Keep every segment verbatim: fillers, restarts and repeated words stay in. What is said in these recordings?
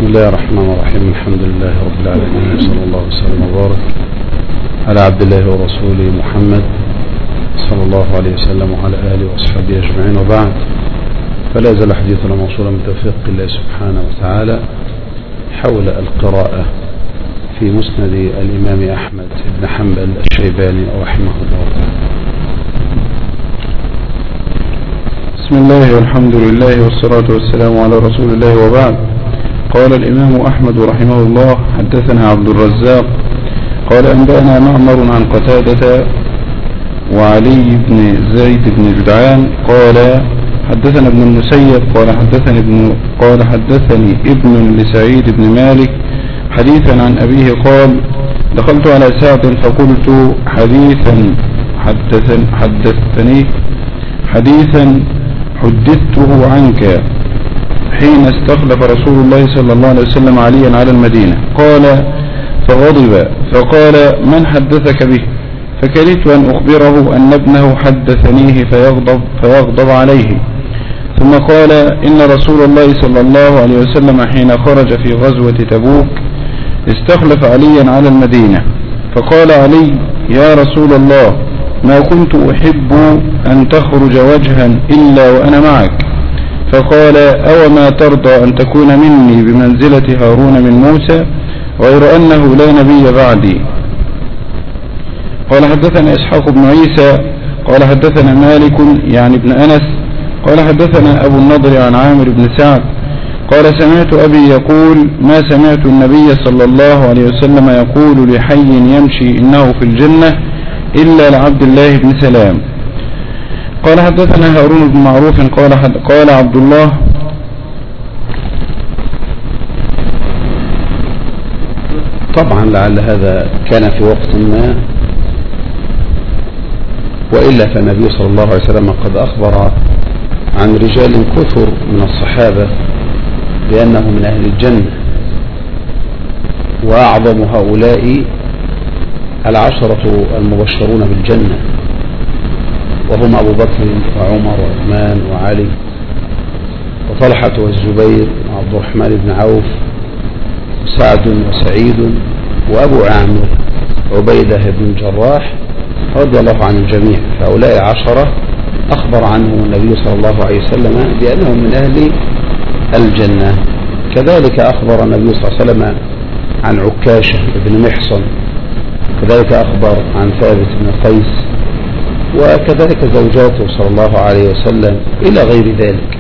الله الرحمن الرحيم. الحمد لله رب العالمين، صلى الله وسلم وبارك على عبد الله ورسوله محمد صلى الله عليه وسلم وعلى آله وأصحابه أجمعين، وبعد، فلا زال حديثنا موصولا من توفيق الله سبحانه وتعالى حول القراءة في مسند الإمام أحمد بن حنبل الشيباني رحمه الله تعالى. بسم الله والحمد لله والصلاة والسلام على رسول الله، وبعد. قال الإمام أحمد رحمه الله: حدثنا عبد الرزاق قال أنبأنا معمر عن قتادة وعلي بن زيد بن جدعان قال حدثنا ابن المسيب قال حدثني ابن قال حدثني ابن لسعيد بن مالك حديثا عن أبيه قال: دخلت على سعد فقلت حديثا حدثن حدثتني حديثا حدثته عنك حين استخلف رسول الله صلى الله عليه وسلم عليا على المدينة. قال فغضب فقال: من حدثك به؟ فكرهت أن أخبره أن ابنه حدثنيه فيغضب, فيغضب عليه. ثم قال: إن رسول الله صلى الله عليه وسلم حين خرج في غزوة تبوك استخلف عليا على المدينة، فقال علي: يا رسول الله، ما كنت أحب أن تخرج وجها إلا وأنا معك. فقال: أو ما ترضى أن تكون مني بمنزلة هارون من موسى، غير أنه لا نبي بعدي. قال حدثنا إسحاق بن عيسى قال حدثنا مالك يعني ابن أنس قال حدثنا أبو النضر عن عامر بن سعد قال: سمعت أبي يقول: ما سمعت النبي صلى الله عليه وسلم يقول لحي يمشي إنه في الجنة إلا لعبد الله بن سلام. قال حدثنا هارون بن معروف قال قال عبد الله: طبعا لعل هذا كان في وقت ما، وإلا فالنبي صلى الله عليه وسلم قد أخبر عن رجال كثر من الصحابة بأنه من أهل الجنة، وأعظم هؤلاء العشرة المبشرون بالجنة، وهم أبو بكر وعمر وعثمان وعلي وطلحة والزبير وعبد الرحمن بن عوف وسعد وسعيد وأبو عامر عبيدة بن الجراح رضي الله عن الجميع. فهؤلاء عشرة أخبر عنهم النبي صلى الله عليه وسلم بأنهم من أهل الجنة. كذلك أخبر النبي صلى الله عليه وسلم عن عكاشة بن محصن، كذلك أخبر عن ثابت بن قيس، وكذلك زوجاته صلى الله عليه وسلم إلى غير ذلك.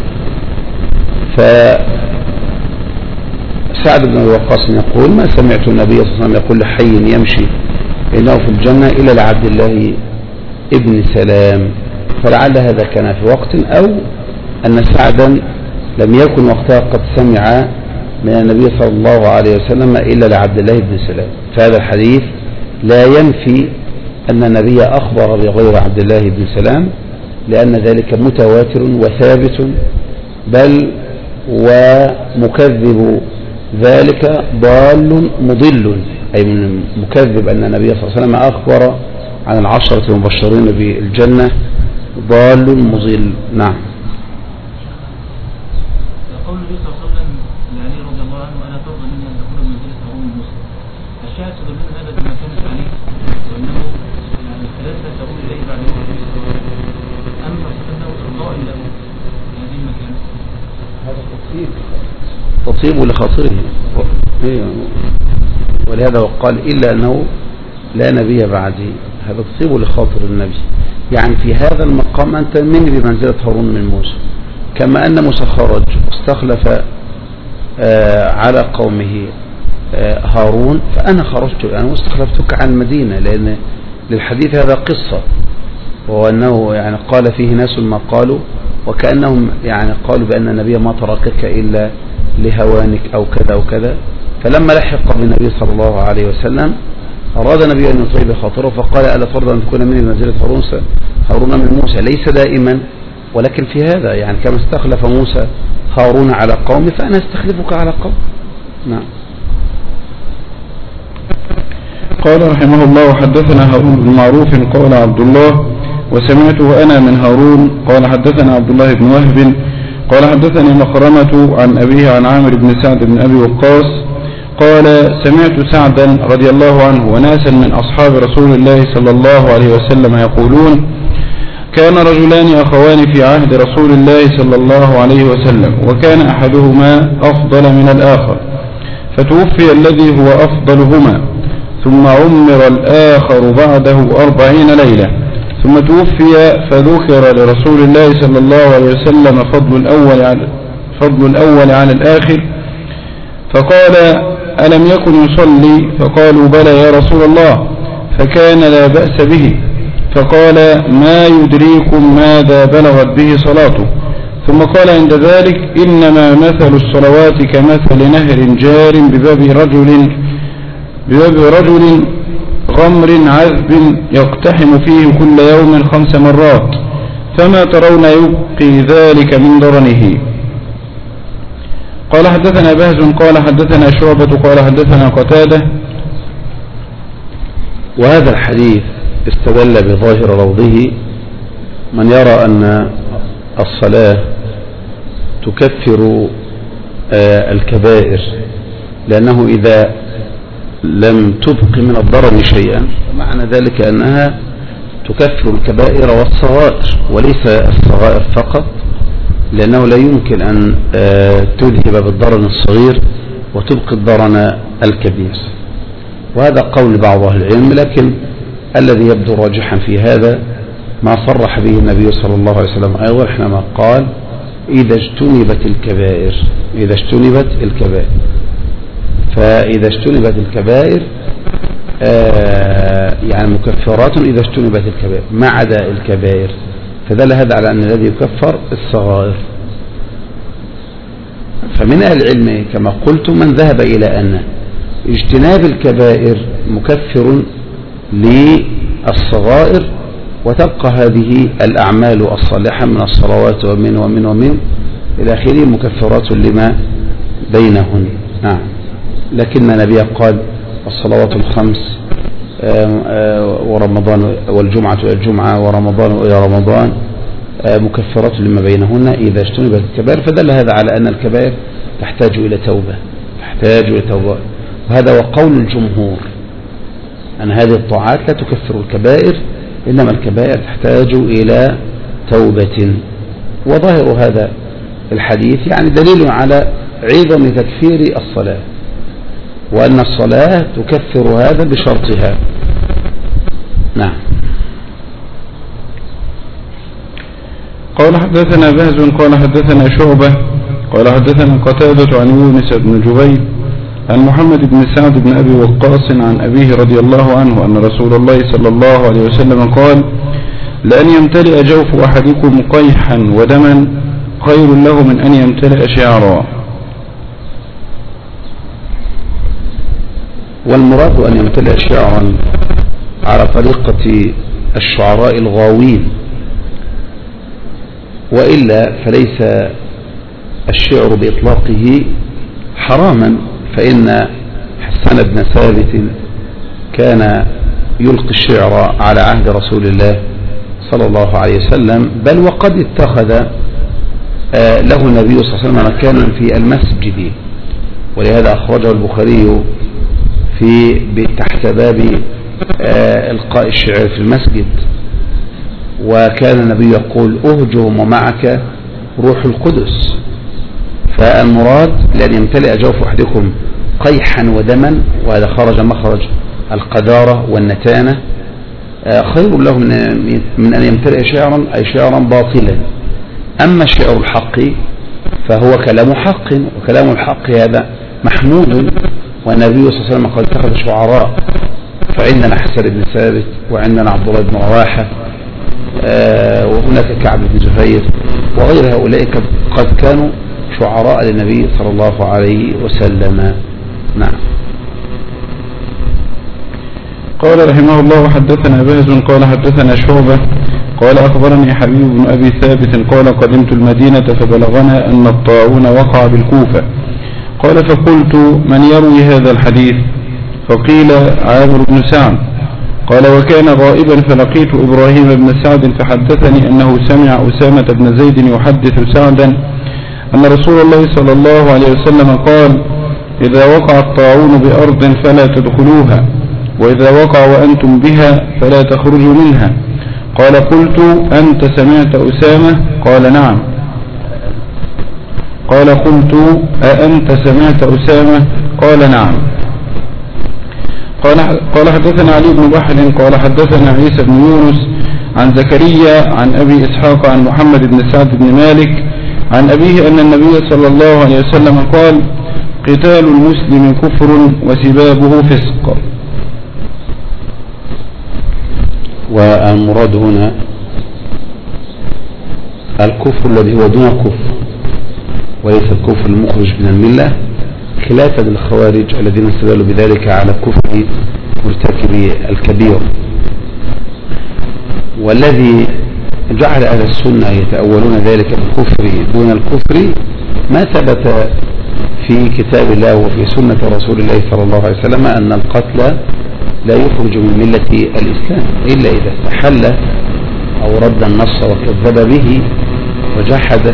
فسعد بن وقاص يقول: ما سمعت النبي صلى الله عليه وسلم يقول لحي يمشي إنه في الجنة إلا لعبد الله ابن سلام. فلعل هذا كان في وقت، أو أن سعدا لم يكن وقتها قد سمع من النبي صلى الله عليه وسلم إلا لعبد الله ابن سلام. فهذا الحديث لا ينفي أن النبي أخبر بغير عبد الله بن سلام، لأن ذلك متواتر وثابت، بل ومكذب ذلك ضال مضل، أي من مكذب أن النبي صلى الله عليه وسلم أخبر عن العشرة المبشرين بالجنة ضال مضل. نعم. قول النبي صلى الله عليه وسلم لعلي رضي الله عنه: أنا ترضى مني أن تكون بمنزلة هارون من موسى. الشاهد تدلنا هذا بما كانت عليه، وأنه يعني الثلاثة تقول إليه بعد موت النبي صلى الله عليه وسلم، أما فإنه إرضاء له في هذه المكانة. هذا تطيب تطيب لخاطره، ولهذا وقال: إلا أنه لا نبي بعدي. هذا تطيب لخاطر النبي، يعني في هذا المقام أنت مني بمنزلة هارون من موسى. كما أن موسى خرج واستخلف آه على قومه آه هارون، فأنا خرجت يعني واستخلفتك عن المدينة، لأن للحديث هذا قصة، وأنه يعني قال فيه ناس ما قالوا، وكأنهم يعني قالوا بأن النبي ما تركك إلا لهوانك أو كذا وكذا. فلما لحق بالنبي صلى الله عليه وسلم أراد النبي أن يطيب خاطره، فقال: ألا ترضى أن تكون مني بمنزلة هارون من موسى؟ ليس دائما، ولكن في هذا يعني كما استخلف موسى هارون على قوم، فأنا استخلفك على قوم. نعم. قال رحمه الله: حدثنا هارون بن معروف قال عبد الله: وسمعته أنا من هارون. قال حدثنا عبد الله بن وهب قال حدثني مخرمة عن أبيه عن عامر بن سعد بن أبي وقاص قال سمعت سعدا رضي الله عنه وناسا من أصحاب رسول الله صلى الله عليه وسلم يقولون كان رجلان أخوان في عهد رسول الله صلى الله عليه وسلم وكان أحدهما أفضل من الآخر فتوفي الذي هو أفضلهما ثم عمر الآخر بعده أربعين ليلة ثم توفي فذكر لرسول الله صلى الله عليه وسلم فضل الأول على, فضل الأول على الآخر فقال ألم يكن يصلي فقالوا بلى يا رسول الله فكان لا بأس به فقال ما يدريكم ماذا بلغت به صلاته ثم قال عند ذلك إنما مثل الصلوات كمثل نهر جار بباب رجل بباب رجل غمر عذب يقتحم فيه كل يوم خمس مرات فما ترون يبقي ذلك من درنه. قال حدثنا بهز قال حدثنا شعبة قال حدثنا قتادة. وهذا الحديث استدل بظاهر روضه من يرى أن الصلاة تكفر الكبائر لأنه إذا لم تبق من الضرر شيئا معنى ذلك أنها تكفر الكبائر والصغائر وليس الصغائر فقط لأنه لا يمكن أن تذهب بالضرر الصغير وتبقي الضرر الكبير. وهذا قول بعض أهل العلم لكن الذي يبدو راجحا في هذا ما صرح به النبي صلى الله عليه وسلم أيضا حينما قال إذا اجتنبت الكبائر إذا اجتنبت الكبائر فإذا اجتنبت الكبائر آه يعني مكفرات إذا اجتنبت الكبائر ما عدا الكبائر فدل هذا على أن الذي يكفر الصغائر. فمن أهل العلم كما قلت من ذهب إلى أن اجتناب الكبائر مكفر للصغائر وتبقى هذه الأعمال الصالحة من الصلوات ومن ومن ومن إلى آخره مكفرات لما بينهن. نعم لكن النبي قال الصلوات الخمس ورمضان والجمعة إلى الجمعة ورمضان إلى رمضان مكفرات لما بينهن إذا اجتنبت الكبائر فدل هذا على أن الكبائر تحتاج إلى توبة تحتاج إلى توبة وهذا هو قول الجمهور أن هذه الطاعات لا تكفر الكبائر إنما الكبائر تحتاج إلى توبة. وظاهر هذا الحديث يعني دليل على عظم تكفير الصلاة وأن الصلاة تكفر هذا بشرطها. نعم. قال حدثنا بهز قال حدثنا شعبة قال حدثنا قتادة عن يونس بن جبير عن محمد بن سعد بن أبي وقاص عن أبيه رضي الله عنه أن رسول الله صلى الله عليه وسلم قال لأن يمتلئ جوف أحدكم قيحا ودما خير له من أن يمتلئ شعرا. والمراد أن يمتلئ شعرا على طريقة الشعراء الغاوين وإلا فليس الشعر بإطلاقه حراما فإن حسان بن ثابت كان يلقي الشعر على عهد رسول الله صلى الله عليه وسلم بل وقد اتخذ له النبي صلى الله عليه وسلم مكانا في المسجد ولهذا أخرجه البخاري في تحت باب إلقاء الشعر في المسجد. وكان النبي يقول أهجهم ومعك روح القدس. فالمراد لأن يمتلئ جوف أحدكم قيحا ودما وهذا خرج مخرج القذارة والنتانة خير له من أن يمتلئ شعرا أي شعرا باطلا. أما شعر الحق فهو كلام حق وكلام الحق هذا محمود والنبي صلى الله عليه وسلم قد اتخذ شعراء فعندنا حسن بن ثابت وعندنا عبد الله بن رواحة آه وهناك كعب بن زهير وغير هؤلاء قد كانوا شعراء للنبي صلى الله عليه وسلم. نعم. قال رحمه الله حدثنا بهز قال حدثنا شعبة قال أخبرني حبيب بن أبي ثابت قال قدمت المدينة فبلغنا أن الطاعون وقع بالكوفة قال فقلت من يروي هذا الحديث فقيل عامر بن سعد قال وكان غائبا فلقيت إبراهيم بن سعد فحدثني أنه سمع أسامة بن زيد يحدث سعدا أن رسول الله صلى الله عليه وسلم قال: إذا وقع الطاعون بأرض فلا تدخلوها، وإذا وقع وأنتم بها فلا تخرجوا منها. قال: قلت: أنت سمعت أسامة؟ قال: نعم. قال: قلت: أأنت سمعت أسامة؟ قال: نعم. قال قال حدثنا علي بن بحر قال حدثنا عيسى بن يونس عن زكريا عن أبي إسحاق عن محمد بن سعد بن مالك عن أبيه أن النبي صلى الله عليه وسلم قال: قتال المسلم كفر وسبابه فسق. والمراد هنا الكفر الذي هو دون الكفر وليس الكفر المخرج من الملة، خلافا للخوارج الذين استدلوا بذلك على كفر مرتكب الكبير. والذي جعل أهل السنة يتأولون ذلك بالكفر دون الكفر ما ثبت في كتاب الله وفي سنة رسول الله صلى الله عليه وسلم أن القتل لا يخرج من ملة الإسلام إلا إذا استحل أو رد النص وكذب به وجحد.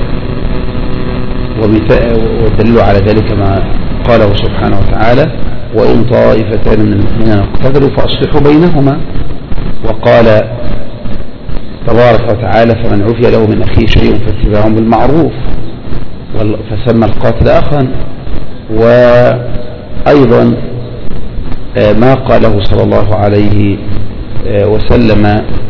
والدليل على ذلك ما قاله سبحانه وتعالى: وإن طائفتان من المؤمنين اقتتلوا فأصلحوا بينهما. وقال تبارك وتعالى: فمن عفي له من أخيه شيء فاتباع بالمعروف، فسمى القاتل أخا. وأيضا ما قاله صلى الله عليه وسلم: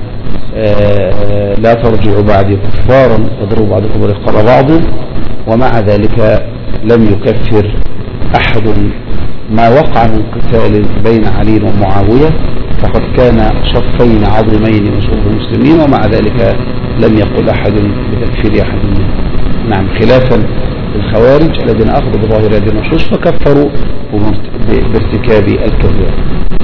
لا ترجعوا بعدي كفارا يضرب بعضكم برقاب بعض. ومع ذلك لم يكفر أحد ما وقع من قتال بين علي ومعاوية، فقد كان صفين عظيمين يصوب المسلمين، ومع ذلك لم يقل أحد بتكفير أحد منهم. نعم، خلافا للخوارج الذين أخذوا بظاهر هذه النصوص فكفروا بارتكاب الكبيرة.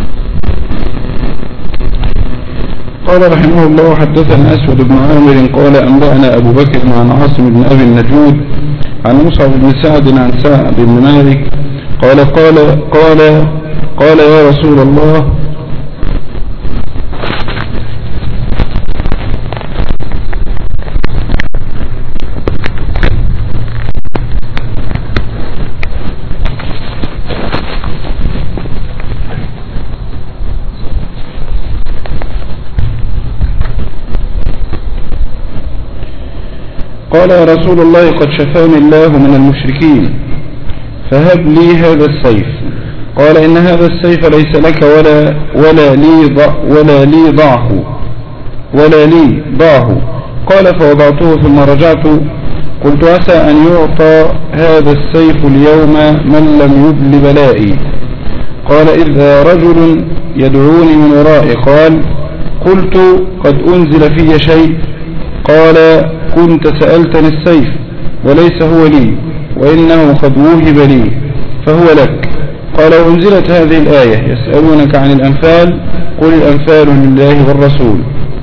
قال رحمه الله: حدثنا أسود بن عامر قال أنبأنا أبو بكر عن عاصم بن أبي النجود عن مصعب بن سعد عن سعد بن مالك قال قال قال قال يا رسول الله: قال يا رسول الله: قد شفاني الله من المشركين فهب لي هذا السيف. قال: إن هذا السيف ليس لك ولا ولا لي ضع ولا لي ضعه ولا لي ضعه. قال: فوضعته ثم رجعت. قلت: عسى أن يعطى هذا السيف اليوم من لم يبل بلائي. قال: إذا رجل يدعوني من ورائي. قال: قلت: قد أنزل في شيء؟ قال: كنت سألتني السيف وليس هو لي، وإنه قد وهب لي فهو لك. قال: وأنزلت هذه الآية: يسألونك عن الأنفال قل الأنفال لله والرسول.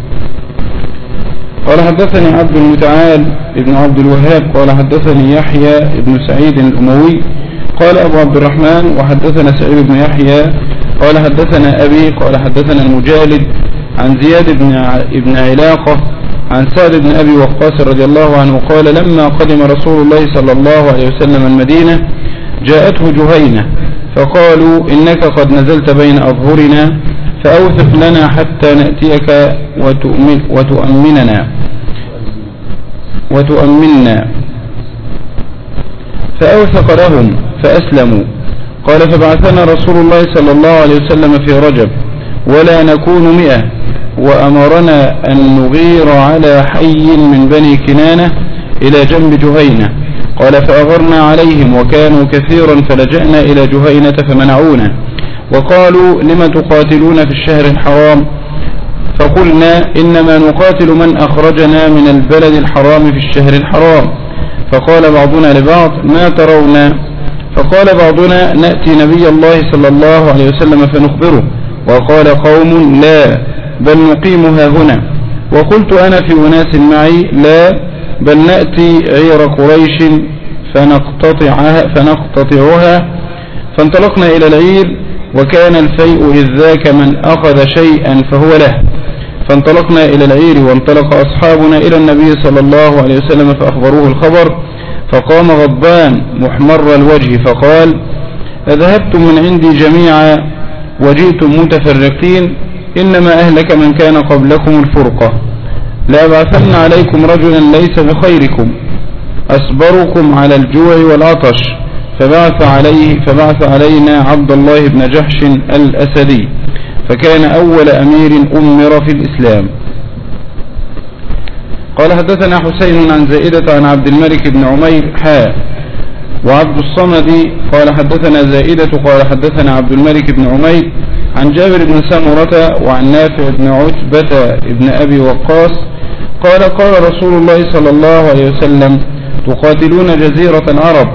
قال: حدثني عبد المتعال ابن عبد الوهاب قال حدثني يحيى ابن سعيد الأموي قال أبو عبد الرحمن وحدثنا سعيد بن يحيى قال حدثنا أبي قال حدثنا المجالد عن زياد بن ابن علاقة عن سعد بن أبي وقاص رضي الله عنه قال: لما قدم رسول الله صلى الله عليه وسلم المدينة جاءته جهينة فقالوا: إنك قد نزلت بين أظهرنا فأوثق لنا حتى نأتيك وتؤمن وتؤمننا وتؤمننا. فأوثق لهم فأسلموا. قال: فبعثنا رسول الله صلى الله عليه وسلم في رجب ولا نكون مئة، وأمرنا أن نغير على حي من بني كنانة إلى جنب جهينة. قال: فأغرنا عليهم وكانوا كثيرا فلجأنا إلى جهينة فمنعونا، وقالوا: لم تقاتلون في الشهر الحرام؟ فقلنا: إنما نقاتل من أخرجنا من البلد الحرام في الشهر الحرام. فقال بعضنا لبعض: ما ترون؟ فقال بعضنا: نأتي نبي الله صلى الله عليه وسلم فنخبره. وقال قوم: لا، بل نقيمها هنا. وقلت أنا في أناس معي: لا، بل نأتي عير قريش فنقتطعها, فنقتطعها. فانطلقنا إلى العير وكان الفيء إذ ذاك من أخذ شيئا فهو له. فانطلقنا إلى العير وانطلق أصحابنا إلى النبي صلى الله عليه وسلم فأخبروه الخبر، فقام غضبان محمر الوجه فقال: أذهبتم من عندي جميعا وجئتم متفرقين، إنما أهلك من كان قبلكم الفرقة، لأبعثن عليكم رجلا ليس بخيركم أصبركم على الجوع والعطش، فبعث عليه فبعث علينا عبد الله بن جحش الأسدي، فكان أول أمير أمر في الإسلام. قال حدثنا حسين عن زائدة عن عبد الملك بن عمير حاء وعبد الصمد قال حدثنا زائدة قال حدثنا عبد الملك بن عمير عن جابر بن سمرة وعن نافع بن عتبة بن أبي وقاص قال قال رسول الله صلى الله عليه وسلم: تقاتلون جزيرة العرب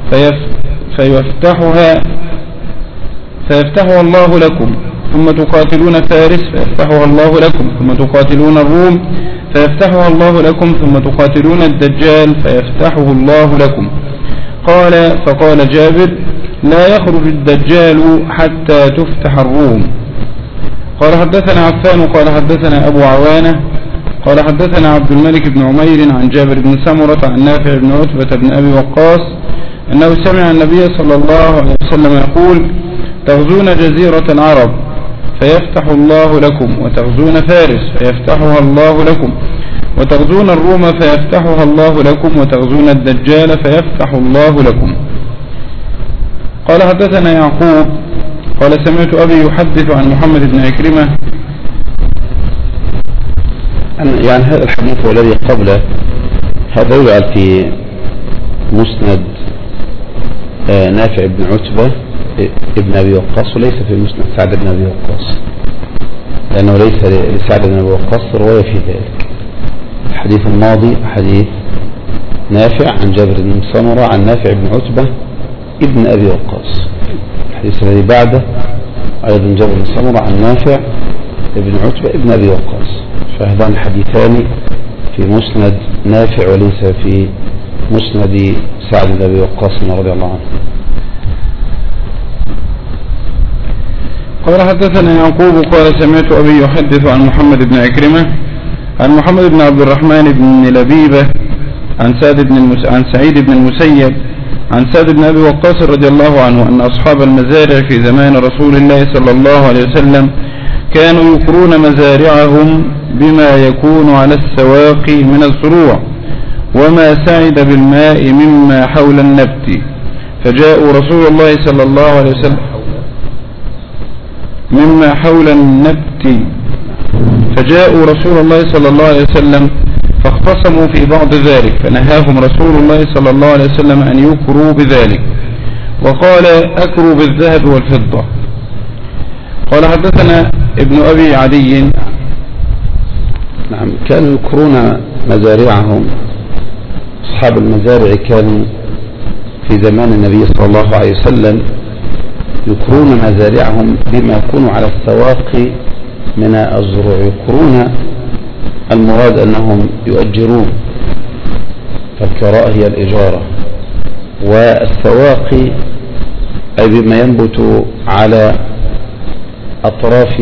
فيفتحها فيفتحها الله لكم، ثم تقاتلون فارس فيفتحها الله لكم، ثم تقاتلون الروم فيفتحها الله لكم، ثم تقاتلون الدجال فيفتحه الله لكم. قال فقال جابر: لا يخرج الدجال حتى تفتح الروم. قال حدثنا عفان قال حدثنا أبو عوانة قال حدثنا عبد الملك بن عمير عن جابر بن سمرة عن نافع بن عتبة بن أبي وقاص أنه سمع النبي صلى الله عليه وسلم يقول: تغزون جزيرة العرب فيفتح الله لكم، وتغزون فارس فيفتحها الله لكم، وتغزون الروم فيفتحها الله لكم، وتغزون الدجال فيفتح الله لكم. قال حدثنا يعقوب قال سمعت أبي يحدث عن محمد بن عكرمة. يعني هذا الحديث والذي قبله هذا يجعل في مسند نافع بن عتبة ابن أبي وقاص، وليس في مسند سعد بن أبي وقاص، لأنه ليس لسعد بن أبي وقاص رواية في ذلك. الحديث الماضي حديث نافع عن جابر بن سمرة عن نافع بن عتبة ابن أبي وقاص. الحديث الذي بعده أيضا جابر بن سمرة عن نافع ابن عتبة ابن أبي وقاص، فهذان الحديثان في مسند نافع وليس في مسند سعد بن أبي وقاص رضي الله عنه. قال حدثنا يعقوب قال سمعت أبي يحدث عن محمد بن عكرمة عن محمد بن عبد الرحمن بن لبيبة عن سعد بن المس... عن سعيد بن المسيب عن سعد بن أبي وقاص رضي الله عنه أن أصحاب المزارع في زمان رسول الله صلى الله عليه وسلم كانوا يقرون مزارعهم بما يكون على السواق من الزروع وما سعد بالماء مما حول النبت، فجاءوا رسول الله صلى الله عليه وسلم مما حول النبت فجاءوا رسول الله صلى الله عليه وسلم فاختصموا في بعض ذلك، فنهاهم رسول الله صلى الله عليه وسلم أن يكروا بذلك، وقال: أكروا بالذهب والفضة. قال حدثنا ابن أبي عدي. نعم، كانوا يكرون مزارعهم، أصحاب المزارع كانوا في زمان النبي صلى الله عليه وسلم يكرون مزارعهم بما يكون على السواق من الزروع. يكرون المراد أنهم يؤجرون، فالكراء هي الإجارة، والسواق أي بما ينبت على أطراف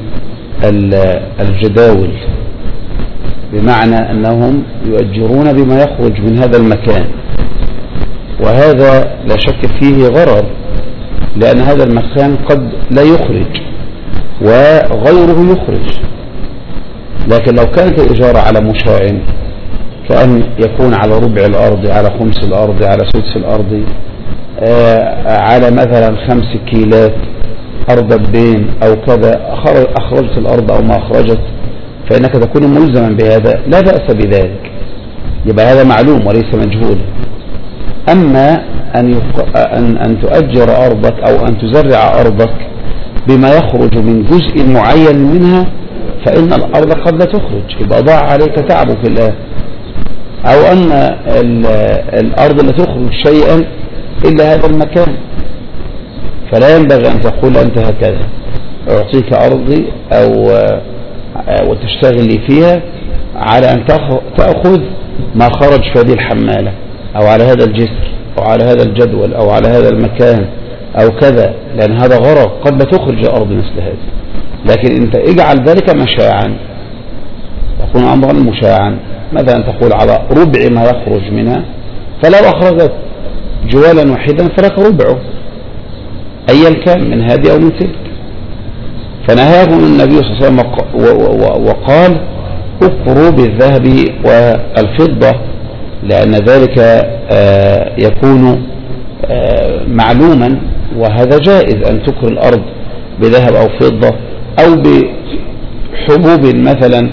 الجداول، بمعنى أنهم يؤجرون بما يخرج من هذا المكان، وهذا لا شك فيه غرر، لأن هذا المكان قد لا يخرج وغيره يخرج. لكن لو كانت الإجارة على مشاع كأن يكون على ربع الأرض، على خمس الأرض، على سدس الأرض، آه على مثلا خمس كيلات أرض بين أو كذا، أخرجت الأرض أو ما أخرجت، فإنك تكون ملزما بهذا، لا بأس بذلك، يبقى هذا معلوم وليس مجهول. أما أن, يق... أن, أن تؤجر أرضك أو أن تزرع أرضك بما يخرج من جزء معين منها، فإن الأرض قد لا تخرج، يبقى ضاع عليك تعبك الآن. أو أن الأرض لا تخرج شيئا إلا هذا المكان، فلا ينبغي أن تقول أنت هكذا أعطيك أرضي أو وتشتغل لي فيها على أن تأخذ ما خرج في هذه الحمالة أو على هذا الجسر أو على هذا الجدول أو على هذا المكان أو كذا، لأن هذا غرض، قد لا تخرج الأرض مثل هذا. لكن أنت اجعل ذلك مشاعا، يكون أمرا مشاعا، مثلا تقول على ربع ما يخرج منها فلو أخرجت جوالا واحدا فلك ربعه أيا كان من هذه أو من تلك. فنهاهم النبي صلى الله عليه وسلم وقال اقروا بالذهب والفضة، لأن ذلك يكون معلوما، وهذا جائز أن تكر الأرض بذهب أو فضة أو بحبوب مثلا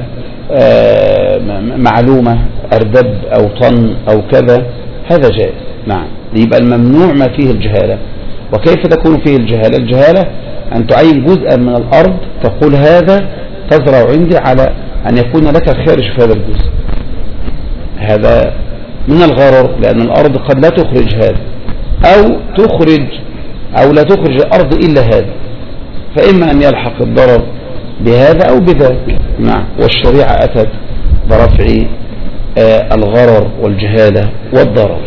معلومة أردب أو طن أو كذا، هذا جائز. نعم، يبقى الممنوع ما فيه الجهالة. وكيف تكون فيه الجهالة؟ الجهالة أن تعين جزءا من الأرض تقول هذا تزرع عندي على أن يكون لك خارج في هذا الجزء، هذا من الغرر، لأن الأرض قد لا تخرج هذا أو تخرج أو لا تخرج الأرض إلا هذا، فإما أن يلحق الضرر بهذا أو بذاك. نعم، والشريعة أتت برفع آه الغرر والجهالة والضرر.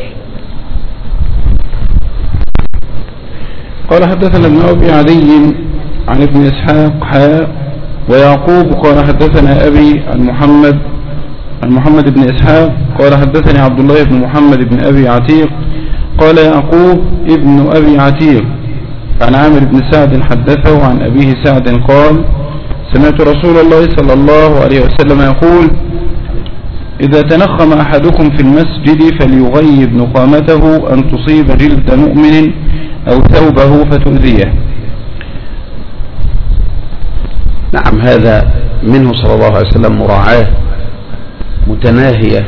قال حدثنا ابن أبي عدي عن ابن إسحاق حاء ويعقوب قال حدثنا أبي عن محمد عن محمد بن إسحاق قال حدثني عبد الله بن محمد بن أبي عتيق قال يعقوب ابن أبي عتيق عن عامر بن سعد حدثه عن أبيه سعد قال سمعت رسول الله صلى الله عليه وسلم يقول إذا تنخم أحدكم في المسجد فليغيب نخامته أن تصيب جلد مؤمن أو ثوبه فتؤذيه. نعم، هذا منه صلى الله عليه وسلم مراعاة متناهية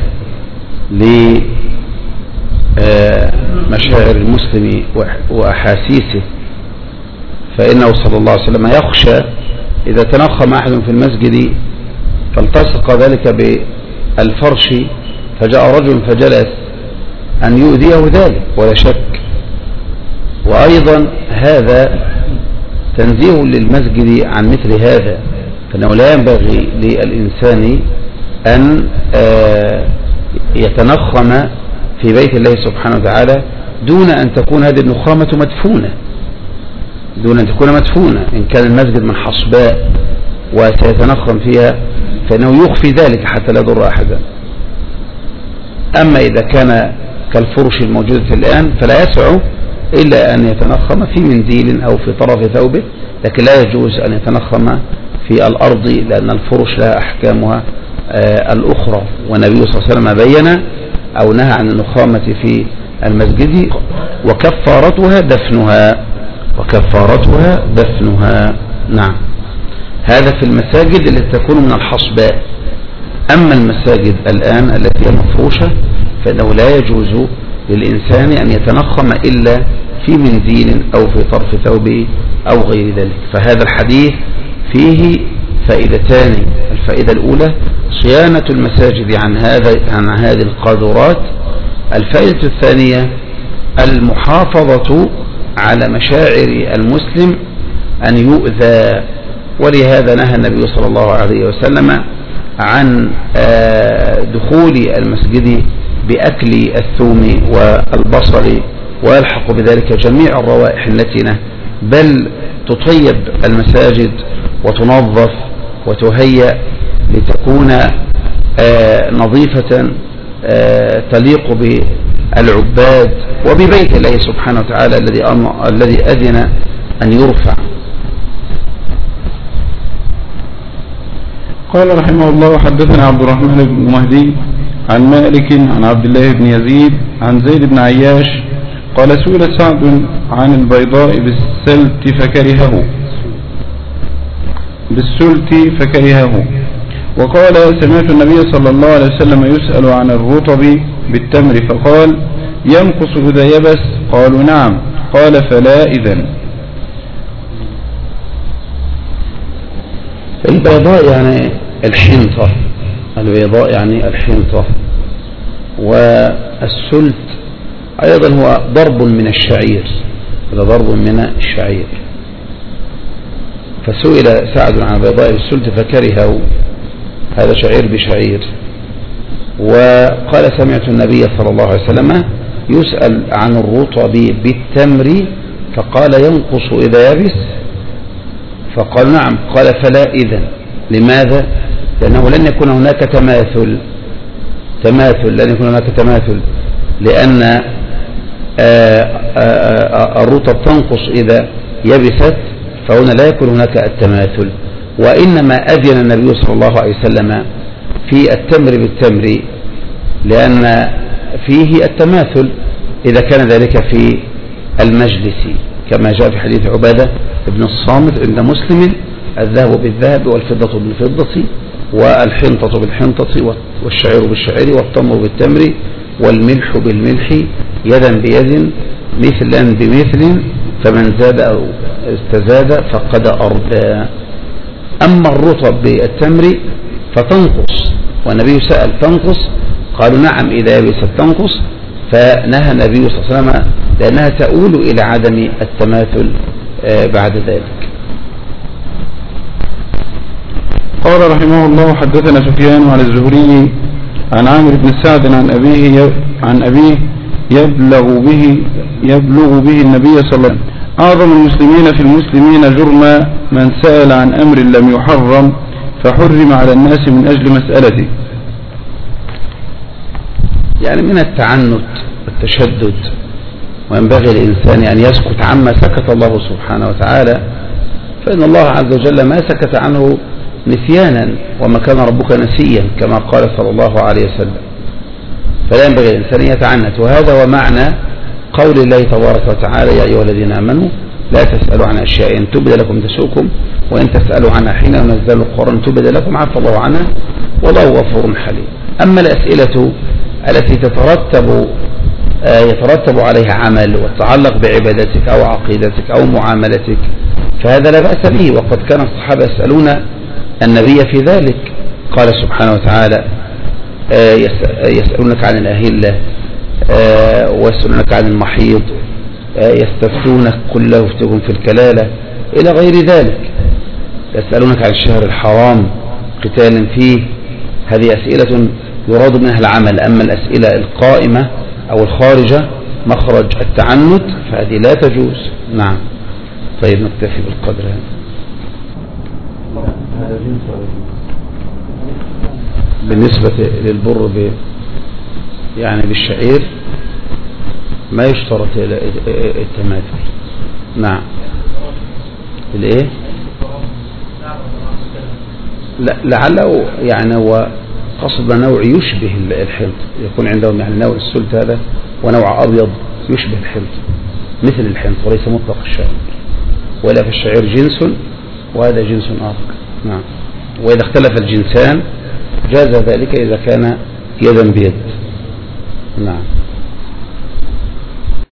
لمشاعر المسلم وأحاسيسه، فإنه صلى الله عليه وسلم يخشى إذا تنخم أحد في المسجد فالتصق ذلك بالفرش فجاء رجل فجلس أن يؤذيه ذلك ولا شك. وأيضا هذا تنزيه للمسجد عن مثل هذا، فإنه لا ينبغي للإنسان أن يتنخم في بيت الله سبحانه وتعالى دون أن تكون هذه النخامة مدفونة، دون أن تكون مدفونة. إن كان المسجد من حصباء وسيتنخم فيها فإنه يخفي ذلك حتى لا يضر أحدا. أما إذا كان كالفرش الموجودة الآن فلا يسع إلا أن يتنخم في منديل أو في طرف ثوبه، لكن لا يجوز أن يتنخم في الأرض لأن الفرش لها أحكامها آه الأخرى. والنبي صلى الله عليه وسلم بين أو نهى عن النخامة في المسجد وكفارتها دفنها وكفارتها دفنها. نعم، هذا في المساجد التي تكون من الحصباء. أما المساجد الآن التي هي مفروشة فإنه لا يجوز للإنسان أن يتنخم إلا في منديل أو في طرف ثوبه أو غير ذلك. فهذا الحديث فيه فائدتان: الفائدة الأولى صيانة المساجد عن هذا عن هذه القاذورات. الفائدة الثانية المحافظة على مشاعر المسلم أن يؤذى، ولهذا نهى النبي صلى الله عليه وسلم عن دخول المسجد بأكل الثوم والبصل ويلحق بذلك جميع الروائح النتنة، بل تطيب المساجد وتنظف وتهيأ لتكون نظيفة تليق بالعباد وببيت الله سبحانه وتعالى الذي الذي أذن أن يرفع. قال رحمه الله حدثنا عبد الرحمن بن مهدي عن مالك عن عبد الله بن يزيد عن زيد بن عياش قال سئل سعد عن البيضاء بالسلت فكرهه بالسلت فكرهه وقال سمعت النبي صلى الله عليه وسلم يسأل عن الرطب بالتمر فقال ينقص إذا يبس؟ قالوا نعم. قال فلا إذن. البيضاء يعني الحنطة، البيضاء يعني الحنطة. والسلت أيضا هو ضرب من الشعير، هذا ضرب من الشعير. فسئل سعد عن البيضاء بالسلت فكرهه، هذا شعير بشعير. وقال سمعت النبي صلى الله عليه وسلم يسأل عن الرطب بالتمر فقال ينقص إذا يبس؟ فقال نعم. قال فلا إذن. لماذا؟ لأنه لن يكون هناك تماثل تماثل لن يكون هناك تماثل لأن الرطب تنقص إذا يبست، فهنا لا يكون هناك التماثل. وإنما أذن النبي صلى الله عليه وسلم في التمر بالتمر لأن فيه التماثل إذا كان ذلك في المجلس، كما جاء في حديث عبادة بن الصامت عند مسلم: الذهب بالذهب والفضة بالفضة والحنطة بالحنطة والشعير بالشعير والتمر بالتمر والملح بالملح يدا بيد مثلا بمثل، فمن زاد أو استزاد فقد أردى. أما الرطب بالتمر فتنقص، والنبي سأل: تنقص؟ قالوا: نعم إذا يبست تنقص. فنهى النبي صلى الله عليه وسلم لأنها تؤول إلى عدم التماثل بعد ذلك. قال رحمه الله: حدثنا سفيان عن الزهري عن عامر بن سعد عن أبيه عن أبيه يبلغ به يبلغ به النبي صلى الله عليه وسلم: أعظم المسلمين في المسلمين جرما من سأل عن أمر لم يحرم فحرم على الناس من أجل مسألته. يعني من التعنت والتشدد، وينبغي الإنسان أن يسكت عما سكت الله سبحانه وتعالى، فإن الله عز وجل ما سكت عنه نسيانا، وما كان ربك نسيا كما قال صلى الله عليه وسلم. فلا ينبغي الإنسان أن يتعنت، وهذا هو معنى قول الله تبارك وتعالى: يا أيها الذين آمنوا لا تسألوا عن أشياء إن تبد لكم تسؤكم وإن تسألوا عنها حين ينزل القرآن تبد لكم عفى الله عنها والله غفور حليم. أما الأسئلة التي تترتب يترتب عليها عمل وتتعلق بعبادتك أو عقيدتك أو معاملتك فهذا لا بأس به، وقد كان الصحابة يسألون النبي في ذلك. قال سبحانه وتعالى: يسألونك عن الأهلة ويسألونك عن المحيض يستفتونك قل لا يفتكم في الكلالة إلى غير ذلك. يسألونك عن الشهر الحرام قتال فيه. هذه أسئلة يراد منها العمل. أما الأسئلة القائمة أو الخارجة مخرج التعنت فهذه لا تجوز. نعم. طيب نكتفي بالقدر هذا. بالنسبة للبر ب يعني بالشعير ما يشترط التماثل. نعم. الايه؟ لا لعله يعني هو قصد نوع يشبه الحنط، يكون عندهم يعني نوع السلت هذا ونوع أبيض يشبه الحنط مثل الحنط وليس مطلق الشعير، ولا في الشعير جنس وهذا جنس آخر. نعم. وإذا اختلف الجنسان جاز ذلك إذا كان يدا بيد. نعم.